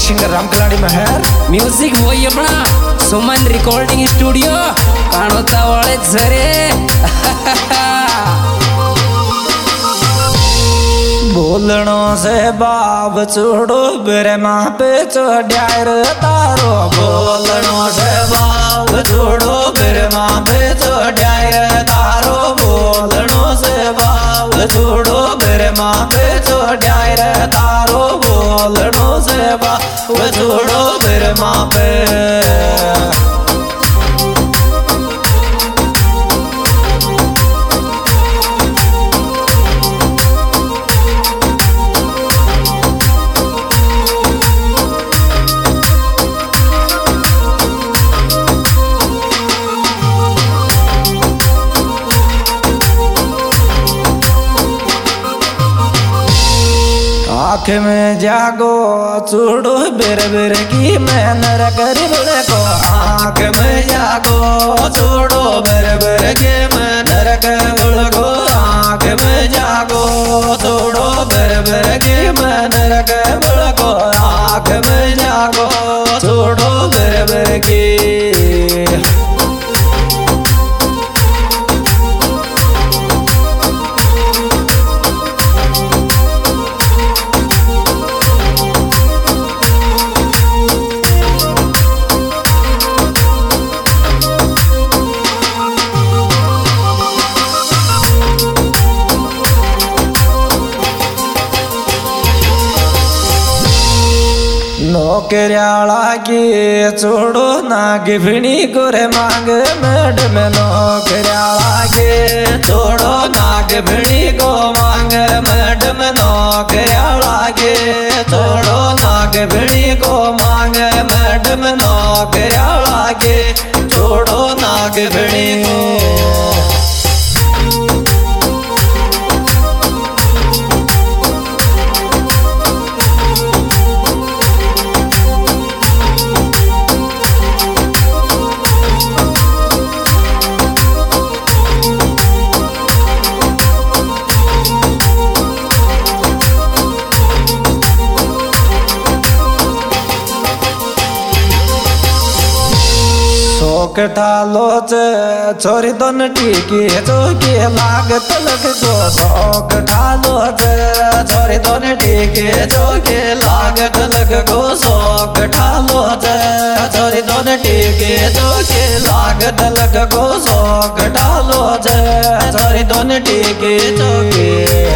singer रामकलाड़ी महर music वही अपना सुमन recording studio Kanota वाले झरे बोलनो से बाप छोड़ो बेरे माँ पे चढ़ायर तारो बोलनो से बाप छोड़ो बेरे माँ पे चढ़ायर तारो बोलनो से बाप छोड़ो बेरे माँ पे चढ़ायर तारो बोलनो से बाप छोड़ो बेरे माँ पे आँख में जागो चूड़ो बेर बेर की मेहनत गरीब को आँख में जागो चूड़ो बेर बेर की मेहनत गरीब को आँख में जागो चूड़ो बेर बेर की मेहनत गरीब को आँख में जागो चूड़ो बेर बेर की नौकरियाला की छोड़ो नागिनी गोरे मांग मैडम नौकरियाला के छोड़ो नागिनी को मांग मैडम नौकरियाला के छोड़ो नागिनी को मांग मैडम नौकरियाला के छोड़ो नागिनी को ठालो छोरी दोन टीकी चौकी लागत लग गो शौक ठालो छोरी दोन टीकी चौकी लागत लग गो शौक ठालो छोरी दोन टीकी चौकी लागत लग गो शौक ठालो छोरी दोन टीकी चौकी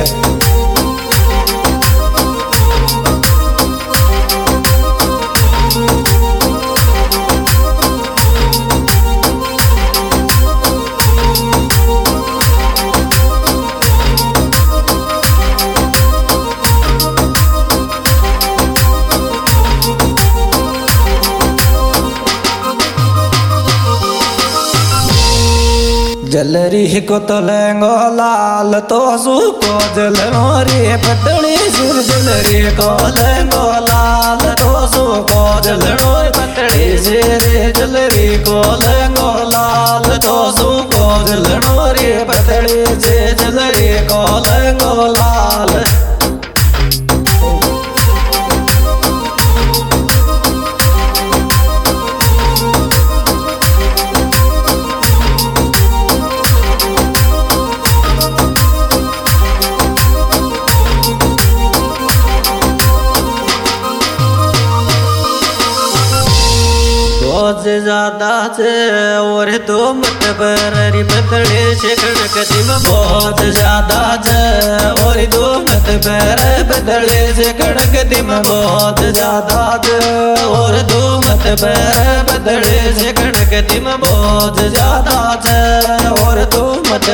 जलरी को तो लेंगो लाल तो सुको जलरी पतली सिर जलरी को लेंगो लाल तो सुको जलरी पतली सिर जलरी को लेंगो लाल तो सुको जलरी पतली सिर जलरी को लेंगो लाल ज्यादा से और तो मत बरी पतले से कड़कती में बहुत ज्यादा से और तो मत बदले से कड़कती में बहुत ज्यादा से और तो मत बदले से कड़कती में बहुत ज्यादा से और तो मत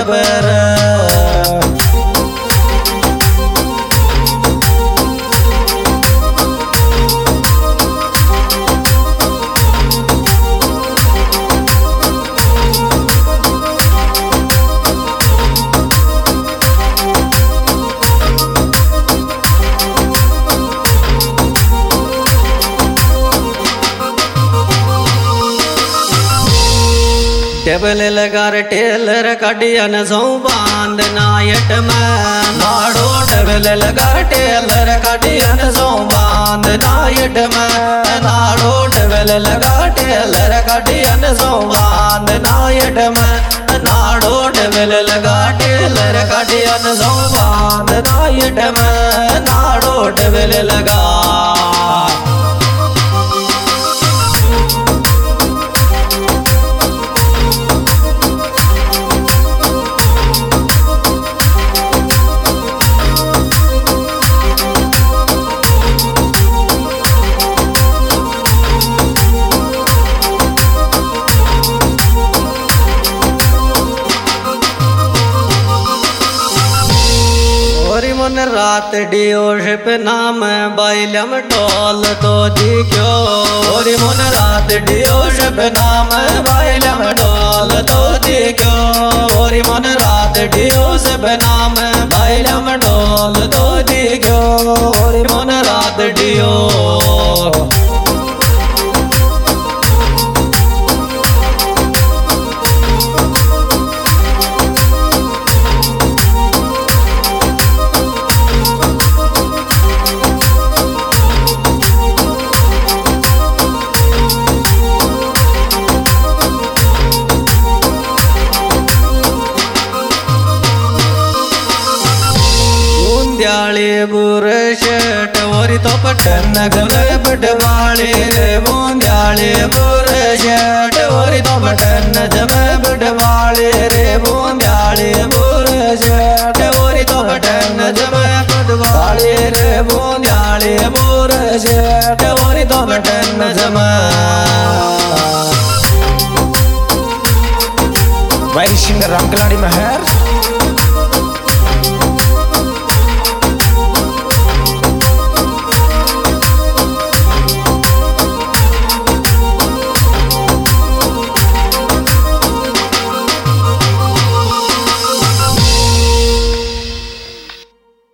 डबल लगा टेलर कडियन सौ बांध नायट में नाड़ो डबल लगा टेलर कडियन सौ बांध नायट में नाड़ो डबल लगा टेलर कडियन सौ बांध नायट में नाड़ो डबल लगा टेलर कडियन सौ बांध नायट में नाड़ो डबल लगा मन रात डियोशिप नाम बाइलम टोल तो दी क्यों और मन रात डियोशिप नाम बाइलम टोल तो दी क्यों और मन रात डियोशिप नाम बाइलम टोल तो दी क्यों और मन रात डियो बूंद्याली बुरशट और तो पटन गले बटवाली रे बूंद्याली बुरशट और तो पटन जमे बटवाली रे बूंद्याली बुरशट और तो पटन जमे बटवाली रे बूंद्याली बुरशट और तो पटन जमे वाइशिंग रंगलाड़ी महर